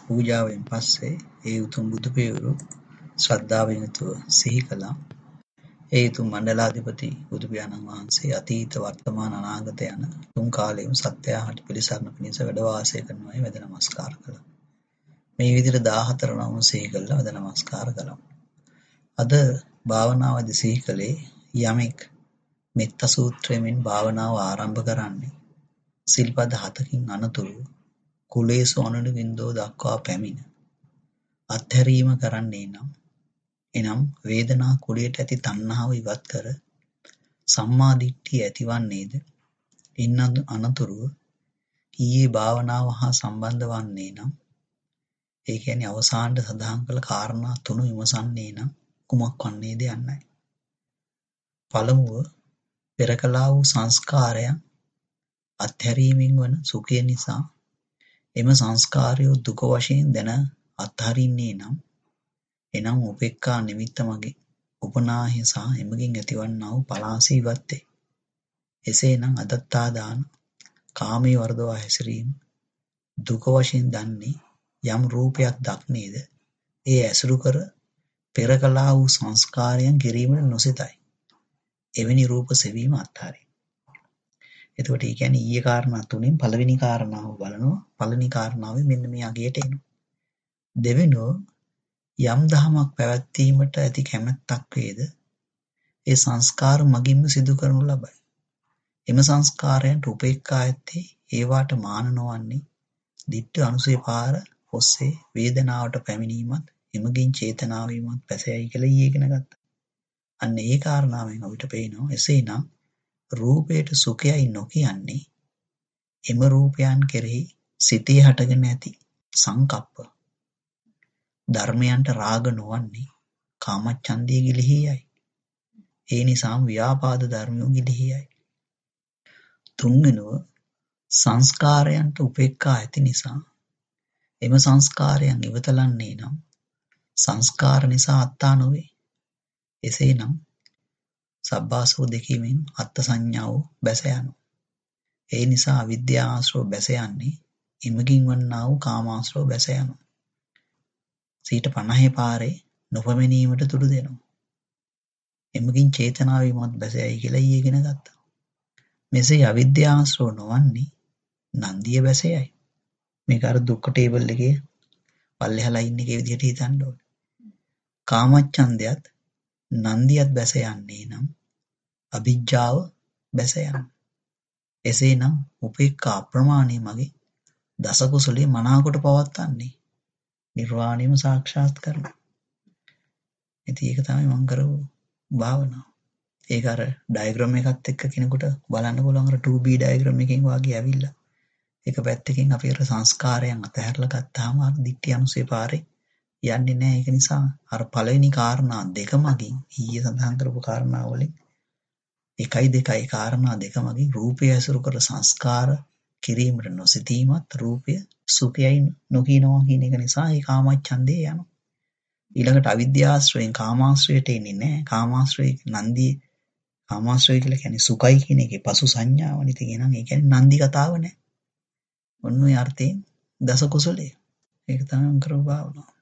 පූජාවෙන් පස්සේ ඒ උතුම් බුදු පියවරු ශ්‍රද්ධාවෙන් යුතුව සිහි කළා. ඒ උතුම් මණ්ඩලාධිපති බුදුපියාණන් වහන්සේ අතීත වර්තමාන අනාගත යන තුන් කාලයේම සත්‍යයට පිළිසරණ පිණිස වැඩ වාසය කරනවායි වැඳ නමස්කාර කළා. මේ විදිහට 14 නම සිහි කළා වැඳ නමස්කාර කළා. අද භාවනාවේදී සිහි කළේ යමෙක් මෙත්ත සූත්‍රයෙන් භාවනාව ආරම්භ කරන්නේ සිල්පද 7කින් අනතුරු කුලේසු අනුනිවින්දෝ දක්වා පැමිණ අත්හැරීම කරන්නේ එනම් වේදනා කුලයට ඇති තණ්හාව ඉවත් කර සම්මා දිට්ඨිය ඇතිවන්නේද ඉන් අනතුරුව ඊයේ භාවනාව හා සම්බන්ධ වන්නේ නම් ඒ කියන්නේ අවසානට සඳහන් කළ කාරණා තුන විමසන්නේ නම් කුමක් වන්නේද යන්නයි. පළමුව පෙර කළා වූ සංස්කාරයන් අත්හැරීමෙන් වන සුඛය නිසා එම සංස්කාරය දුක වශයෙන් දැන අත්හරින්නේ නම් එනම් උපේක්ඛා නිමිත්ත මගේ උපනාහය සහ එමගින් ඇතිවන්නා වූ පලාසී ඉවත්තේ. එසේනම් අදත්තා දාන කාමී වර්ධවා හැසිරීම දුක වශයෙන් දන්නේ යම් රූපයක් දක්නේද ඒ ඇසුරු කර පෙර කළා වූ සංස්කාරයන් කිරීමට නොසිතයි. එවැනි රූප සෙවීම අත්හරියි. එතකොට ඒ කියන්නේ ඊයේ කාරණා තුනෙන් පළවෙනි කාරණාව බලනවා. පළවෙනි කාරණාවේ මෙන්න මේ අගයට එනවා. දෙවෙනුව යම් දහමක් පැවැත්වීමට ඇති කැමැත්තක් වේද ඒ සංස්කාර මගින්ම සිදු කරනු ලබයි. එම සංස්කාරයන්ට උපේක්ඛා ඇත්තේ ඒවාට මාන නොවන්නේ දිට්ඨි අනුසය පාර ඔස්සේ වේදනාවට පැමිණීමත් එමගින් චේතනාවීමත් පැසයයි කියලා ඊයේ ඉගෙන ගත්තා. අන්න ඒ කාරණාවෙන් අපිට පේනවා එසේනම් රූපයට සුඛයයි නොකියන්නේ එම රූපයන් කෙරෙහි සිතේ හටගෙන ඇති සංකප්ප ධර්මයන්ට රාග නොවන්නේ කාමච්ඡන්දයේ ගිලිහියයි. ඒ නිසාම ව්‍යාපාද ධර්මයෝ ගිලිහියයි. තුන්වෙනුව සංස්කාරයන්ට උපේක්ඛා ඇති නිසා එම සංස්කාරයන් ඉවතලන්නේ නම් සංස්කාර නිසා අත්තා නොවේ. එසේනම් සබ්බාසව දෙකීමෙන් අත්ත් සංඥාව බැස යනවා. ඒ නිසා අවිද්‍යා ආශ්‍රව බැස යන්නේ එමගින් වන්නා වූ කාමාශ්‍රව බැස යනවා. 50 පාරේ නොපැමිණීමට තුඩු දෙනවා. එමගින් චේතනාවීමත් බැසයයි කියලා ඊයේ ඉගෙන ගත්තා. මෙසේ අවිද්‍යා ආශ්‍රව නොවන්නේ නන්දිය බැසයයි. මේක අර දුක්ඛ ටේබල් එකේ පල්ලෙහා ලයින් එකේ විදිහට හිතන්න ඕනේ. කාමච්ඡන්දයත් නන්දියත් බැස යන්නේ නම් අවිජ්ජාව බැස යනවා. එසේනම් උපේක්ඛා අප්‍රමාණය මගේ දස කුසලයේ මනාකොට පවත්න්නේ නිර්වාණයම සාක්ෂාත් කරනවා. ඉතින් ඒක තමයි මම කරපු භාවනාව. ඒක අර ඩයග්‍රෑම් එකත් එක්ක කෙනෙකුට බලන්න පුළුවන් අර 2B ඩයග්‍රෑම් එකකින් වාගේ ඇවිල්ලා. එක පැත්තකින් අපි අර සංස්කාරයන් අතහැරලා ගත්තාම අර දිට්ඨි අනුසය පාරේ යන්නේ නැහැ. ඒක නිසා අර පළවෙනි කාරණා දෙක මගින් ඊයේ සඳහන් කරපු කාරණා වලින් 1-2 කාරණා දෙක මගින් රූපය ඇසුරු කර සංස්කාර කිරීමට නොසිතීමත් රූපය සුඛයයි නොකියනවා කියන එක නිසා ඒ කාමච්ඡන්දේ යනවා. ඊළඟට අවිද්‍යාශ්‍රයෙන් කාමාශ්‍රයට එන්නේ නැහැ. කාමාශ්‍රයේ නන්දිය කාමාශ්‍රය කියලා කියන්නේ සුඛයි කියන එකේ පසු සංඥාවනේ. ඉතින් එහෙනම් ඒ කියන්නේ නන්දි කතාව නැහැ. ඔන්න ඔය අර්ථයෙන් දස කුසලයේ. ඒක තමයි කරව භාවනාව.